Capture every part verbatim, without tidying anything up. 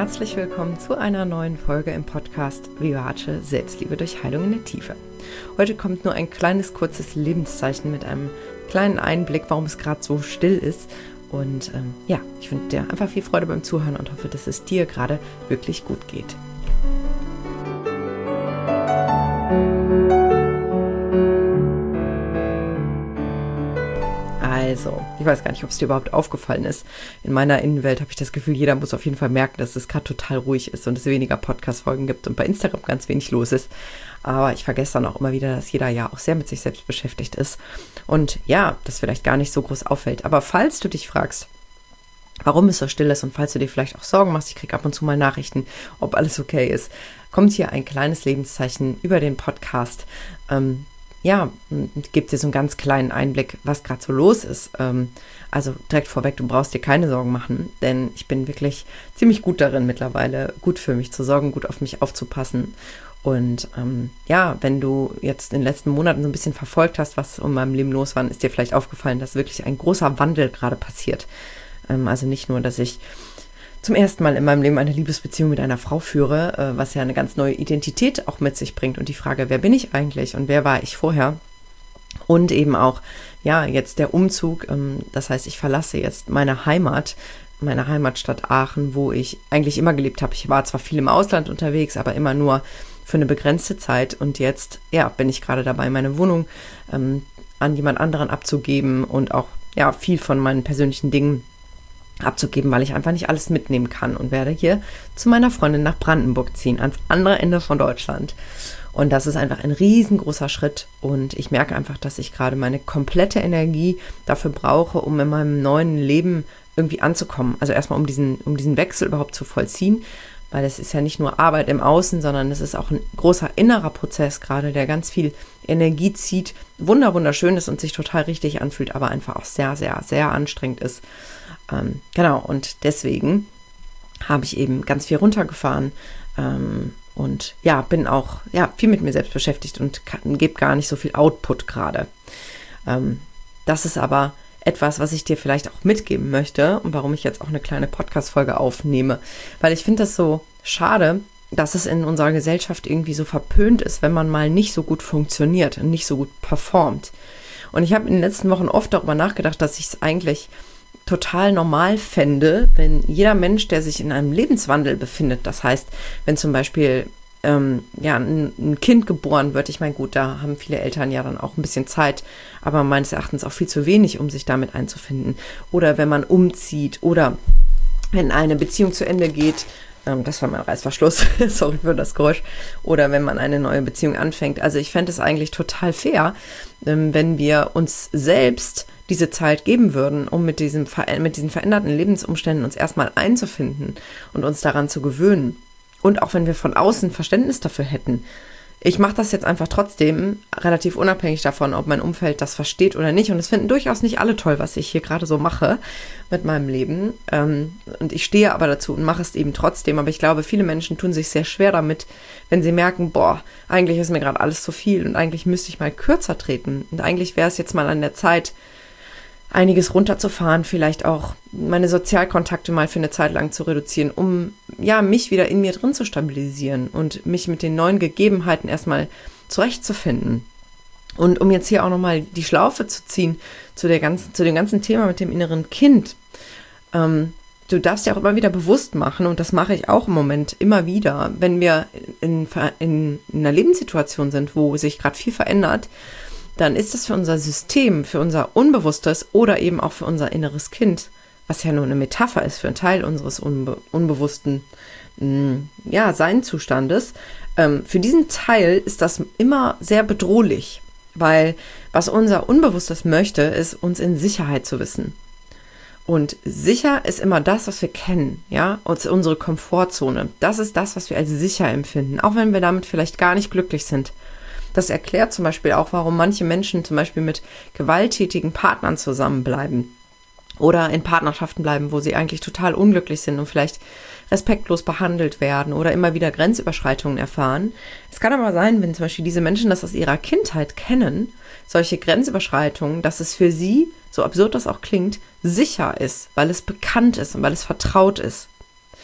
herzlich willkommen zu einer neuen Folge im Podcast Vivace Selbstliebe durch Heilung in der Tiefe. Heute kommt nur ein kleines, kurzes Lebenszeichen mit einem kleinen Einblick, warum es gerade so still ist. Und ähm, ja, ich wünsche dir einfach viel Freude beim Zuhören und hoffe, dass es dir gerade wirklich gut geht. Also, ich weiß gar nicht, ob es dir überhaupt aufgefallen ist. In meiner Innenwelt habe ich das Gefühl, jeder muss auf jeden Fall merken, dass es gerade total ruhig ist und es weniger Podcast-Folgen gibt und bei Instagram ganz wenig los ist. Aber ich vergesse dann auch immer wieder, dass jeder ja auch sehr mit sich selbst beschäftigt ist. Und ja, das vielleicht gar nicht so groß auffällt. Aber falls du dich fragst, warum es so still ist und falls du dir vielleicht auch Sorgen machst, ich kriege ab und zu mal Nachrichten, ob alles okay ist, kommt hier ein kleines Lebenszeichen über den Podcast. Ähm, ja, gibt dir so einen ganz kleinen Einblick, was gerade so los ist. Ähm, also direkt vorweg, du brauchst dir keine Sorgen machen, denn ich bin wirklich ziemlich gut darin mittlerweile, gut für mich zu sorgen, gut auf mich aufzupassen. Und ähm, ja, wenn du jetzt in den letzten Monaten so ein bisschen verfolgt hast, was in meinem Leben los war, ist dir vielleicht aufgefallen, dass wirklich ein großer Wandel gerade passiert. Ähm, also nicht nur, dass ich zum ersten Mal in meinem Leben eine Liebesbeziehung mit einer Frau führe, äh, was ja eine ganz neue Identität auch mit sich bringt und die Frage, wer bin ich eigentlich und wer war ich vorher? Und eben auch, ja, jetzt der Umzug, ähm, das heißt, ich verlasse jetzt meine Heimat, meine Heimatstadt Aachen, wo ich eigentlich immer gelebt habe. Ich war zwar viel im Ausland unterwegs, aber immer nur für eine begrenzte Zeit und jetzt, ja, bin ich gerade dabei, meine Wohnung ähm, an jemand anderen abzugeben und auch, ja, viel von meinen persönlichen Dingen abzugeben, weil ich einfach nicht alles mitnehmen kann und werde hier zu meiner Freundin nach Brandenburg ziehen, ans andere Ende von Deutschland. Und das ist einfach ein riesengroßer Schritt und ich merke einfach, dass ich gerade meine komplette Energie dafür brauche, um in meinem neuen Leben irgendwie anzukommen. Also erstmal, um diesen, um diesen Wechsel überhaupt zu vollziehen, weil es ist ja nicht nur Arbeit im Außen, sondern es ist auch ein großer innerer Prozess gerade, der ganz viel Energie zieht, wunder wunderschön ist und sich total richtig anfühlt, aber einfach auch sehr, sehr, sehr anstrengend ist. Ähm, genau, und deswegen habe ich eben ganz viel runtergefahren ähm, und ja, bin auch ja, viel mit mir selbst beschäftigt und gebe gar nicht so viel Output gerade. Ähm, das ist aber etwas, was ich dir vielleicht auch mitgeben möchte und warum ich jetzt auch eine kleine Podcast-Folge aufnehme, weil ich finde das so schade, dass es in unserer Gesellschaft irgendwie so verpönt ist, wenn man mal nicht so gut funktioniert und nicht so gut performt. Und ich habe in den letzten Wochen oft darüber nachgedacht, dass ich es eigentlich total normal fände, wenn jeder Mensch, der sich in einem Lebenswandel befindet, das heißt, wenn zum Beispiel ähm, ja, ein, ein Kind geboren wird, ich meine, gut, da haben viele Eltern ja dann auch ein bisschen Zeit, aber meines Erachtens auch viel zu wenig, um sich damit einzufinden. Oder wenn man umzieht oder wenn eine Beziehung zu Ende geht, ähm, das war mein Reißverschluss, sorry für das Geräusch, oder wenn man eine neue Beziehung anfängt. Also ich fände es eigentlich total fair, ähm, wenn wir uns selbst diese Zeit geben würden, um mit diesem, mit diesen veränderten Lebensumständen uns erstmal einzufinden und uns daran zu gewöhnen. Und auch wenn wir von außen Verständnis dafür hätten. Ich mache das jetzt einfach trotzdem relativ unabhängig davon, ob mein Umfeld das versteht oder nicht. Und es finden durchaus nicht alle toll, was ich hier gerade so mache mit meinem Leben. Und ich stehe aber dazu und mache es eben trotzdem. Aber ich glaube, viele Menschen tun sich sehr schwer damit, wenn sie merken, boah, eigentlich ist mir gerade alles zu viel und eigentlich müsste ich mal kürzer treten. Und eigentlich wäre es jetzt mal an der Zeit, einiges runterzufahren, vielleicht auch meine Sozialkontakte mal für eine Zeit lang zu reduzieren, um ja mich wieder in mir drin zu stabilisieren und mich mit den neuen Gegebenheiten erstmal zurechtzufinden. Und um jetzt hier auch nochmal die Schlaufe zu ziehen zu der ganzen, zu dem ganzen Thema mit dem inneren Kind. Ähm, du darfst dir auch immer wieder bewusst machen, und das mache ich auch im Moment immer wieder, wenn wir in, in, in einer Lebenssituation sind, wo sich gerade viel verändert, dann ist das für unser System, für unser Unbewusstes oder eben auch für unser inneres Kind, was ja nur eine Metapher ist für einen Teil unseres unbe- unbewussten mh, ja, Seinzustandes, ähm, für diesen Teil ist das immer sehr bedrohlich, weil was unser Unbewusstes möchte, ist, uns in Sicherheit zu wissen. Und sicher ist immer das, was wir kennen, ja, und unsere Komfortzone. Das ist das, was wir als sicher empfinden, auch wenn wir damit vielleicht gar nicht glücklich sind. Das erklärt zum Beispiel auch, warum manche Menschen zum Beispiel mit gewalttätigen Partnern zusammenbleiben oder in Partnerschaften bleiben, wo sie eigentlich total unglücklich sind und vielleicht respektlos behandelt werden oder immer wieder Grenzüberschreitungen erfahren. Es kann aber sein, wenn zum Beispiel diese Menschen das aus ihrer Kindheit kennen, solche Grenzüberschreitungen, dass es für sie, so absurd das auch klingt, sicher ist, weil es bekannt ist und weil es vertraut ist.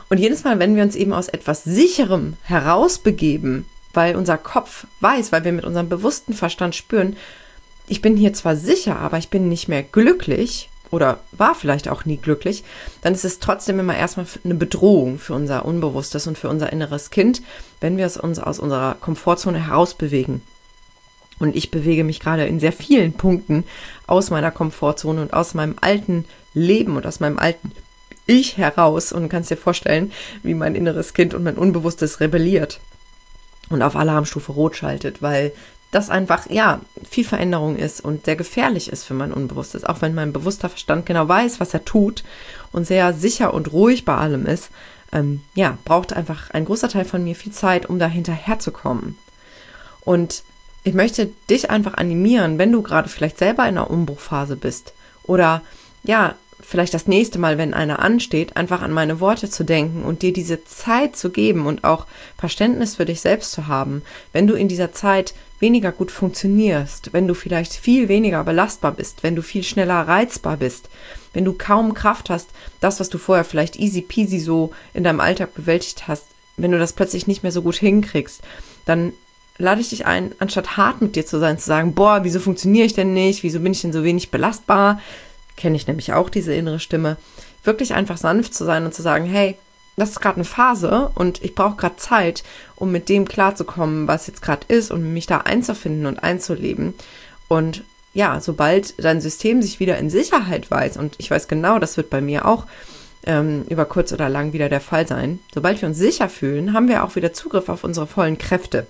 Und jedes Mal, wenn wir uns eben aus etwas Sicherem herausbegeben, weil unser Kopf weiß, weil wir mit unserem bewussten Verstand spüren, ich bin hier zwar sicher, aber ich bin nicht mehr glücklich oder war vielleicht auch nie glücklich, dann ist es trotzdem immer erstmal eine Bedrohung für unser Unbewusstes und für unser inneres Kind, wenn wir es uns aus unserer Komfortzone herausbewegen. Und ich bewege mich gerade in sehr vielen Punkten aus meiner Komfortzone und aus meinem alten Leben und aus meinem alten Ich heraus und kannst dir vorstellen, wie mein inneres Kind und mein Unbewusstes rebelliert und auf Alarmstufe Rot schaltet, weil das einfach, ja, viel Veränderung ist und sehr gefährlich ist für mein Unbewusstes. Auch wenn mein bewusster Verstand genau weiß, was er tut und sehr sicher und ruhig bei allem ist, ähm, ja, braucht einfach ein großer Teil von mir viel Zeit, um da hinterherzukommen. Und ich möchte dich einfach animieren, wenn du gerade vielleicht selber in einer Umbruchphase bist oder, ja, vielleicht das nächste Mal, wenn einer ansteht, einfach an meine Worte zu denken und dir diese Zeit zu geben und auch Verständnis für dich selbst zu haben, wenn du in dieser Zeit weniger gut funktionierst, wenn du vielleicht viel weniger belastbar bist, wenn du viel schneller reizbar bist, wenn du kaum Kraft hast, das, was du vorher vielleicht easy peasy so in deinem Alltag bewältigt hast, wenn du das plötzlich nicht mehr so gut hinkriegst, dann lade ich dich ein, anstatt hart mit dir zu sein, zu sagen, boah, wieso funktioniere ich denn nicht, wieso bin ich denn so wenig belastbar, kenne ich nämlich auch diese innere Stimme, wirklich einfach sanft zu sein und zu sagen, hey, das ist gerade eine Phase und ich brauche gerade Zeit, um mit dem klarzukommen, was jetzt gerade ist und mich da einzufinden und einzuleben. Und ja, sobald dein System sich wieder in Sicherheit weiß, und ich weiß genau, das wird bei mir auch ähm, über kurz oder lang wieder der Fall sein, sobald wir uns sicher fühlen, haben wir auch wieder Zugriff auf unsere vollen Kräfte.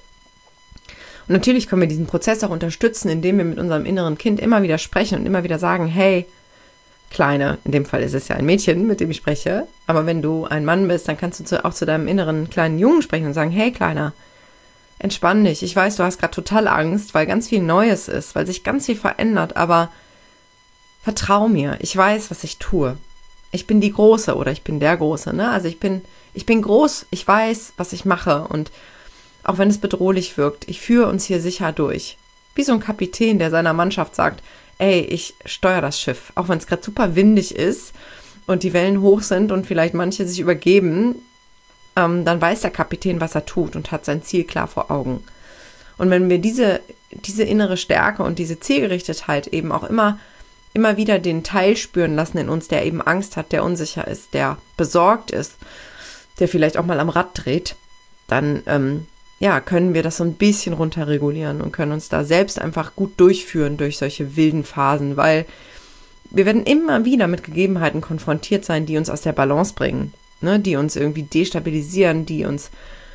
Und natürlich können wir diesen Prozess auch unterstützen, indem wir mit unserem inneren Kind immer wieder sprechen und immer wieder sagen, hey, Kleine, in dem Fall ist es ja ein Mädchen, mit dem ich spreche, aber wenn du ein Mann bist, dann kannst du zu, auch zu deinem inneren kleinen Jungen sprechen und sagen, hey Kleiner, entspann dich, ich weiß, du hast gerade total Angst, weil ganz viel Neues ist, weil sich ganz viel verändert, aber vertrau mir, ich weiß, was ich tue. Ich bin die Große oder ich bin der Große, ne? Also ich bin, ich bin groß, ich weiß, was ich mache und auch wenn es bedrohlich wirkt, ich führe uns hier sicher durch. Wie so ein Kapitän, der seiner Mannschaft sagt, ey, ich steuere das Schiff, auch wenn es gerade super windig ist und die Wellen hoch sind und vielleicht manche sich übergeben, ähm, dann weiß der Kapitän, was er tut und hat sein Ziel klar vor Augen. Und wenn wir diese, diese innere Stärke und diese Zielgerichtetheit eben auch immer, immer wieder den Teil spüren lassen in uns, der eben Angst hat, der unsicher ist, der besorgt ist, der vielleicht auch mal am Rad dreht, dann ähm, ja, können wir das so ein bisschen runterregulieren und können uns da selbst einfach gut durchführen durch solche wilden Phasen, weil wir werden immer wieder mit Gegebenheiten konfrontiert sein, die uns aus der Balance bringen, ne, die uns irgendwie destabilisieren, die uns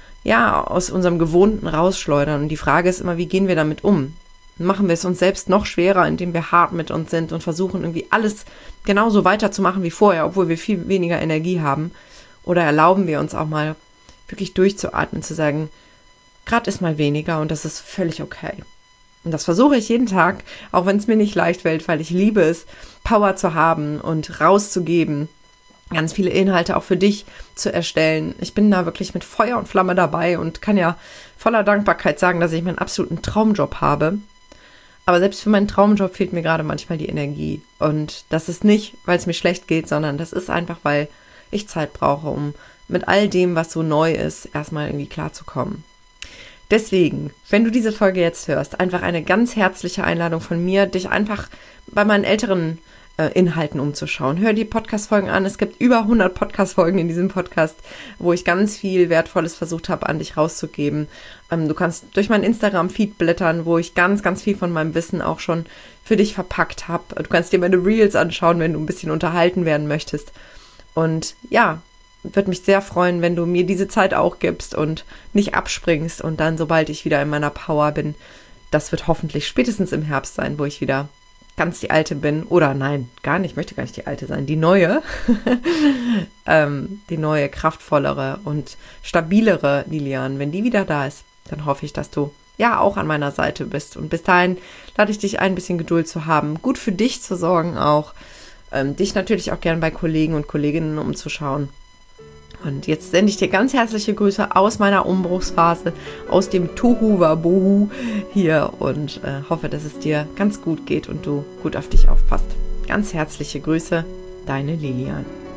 ja aus unserem Gewohnten rausschleudern. Und die Frage ist immer, wie gehen wir damit um? Machen wir es uns selbst noch schwerer, indem wir hart mit uns sind und versuchen irgendwie alles genauso weiterzumachen wie vorher, obwohl wir viel weniger Energie haben? Oder erlauben wir uns auch mal wirklich durchzuatmen, zu sagen, gerade ist mal weniger und das ist völlig okay. Und das versuche ich jeden Tag, auch wenn es mir nicht leicht fällt, weil ich liebe es, Power zu haben und rauszugeben, ganz viele Inhalte auch für dich zu erstellen. Ich bin da wirklich mit Feuer und Flamme dabei und kann ja voller Dankbarkeit sagen, dass ich meinen absoluten Traumjob habe. Aber selbst für meinen Traumjob fehlt mir gerade manchmal die Energie. Und das ist nicht, weil es mir schlecht geht, sondern das ist einfach, weil ich Zeit brauche, um mit all dem, was so neu ist, erstmal irgendwie klarzukommen. Deswegen, wenn du diese Folge jetzt hörst, einfach eine ganz herzliche Einladung von mir, dich einfach bei meinen älteren äh, Inhalten umzuschauen. Hör die Podcast-Folgen an. Es gibt über hundert Podcast-Folgen in diesem Podcast, wo ich ganz viel Wertvolles versucht habe, an dich rauszugeben. Ähm, du kannst durch meinen Instagram-Feed blättern, wo ich ganz, ganz viel von meinem Wissen auch schon für dich verpackt habe. Du kannst dir meine Reels anschauen, wenn du ein bisschen unterhalten werden möchtest. Und ja, würde mich sehr freuen, wenn du mir diese Zeit auch gibst und nicht abspringst und dann, sobald ich wieder in meiner Power bin, das wird hoffentlich spätestens im Herbst sein, wo ich wieder ganz die Alte bin. Oder nein, gar nicht, ich möchte gar nicht die Alte sein, die neue, ähm, die neue, kraftvollere und stabilere Lilian. Wenn die wieder da ist, dann hoffe ich, dass du ja auch an meiner Seite bist. Und bis dahin lade ich dich ein, ein bisschen Geduld zu haben, gut für dich zu sorgen auch, ähm, dich natürlich auch gerne bei Kollegen und Kolleginnen umzuschauen. Und jetzt sende ich dir ganz herzliche Grüße aus meiner Umbruchsphase, aus dem Tohu Wabohu hier und äh, hoffe, dass es dir ganz gut geht und du gut auf dich aufpasst. Ganz herzliche Grüße, deine Lilian.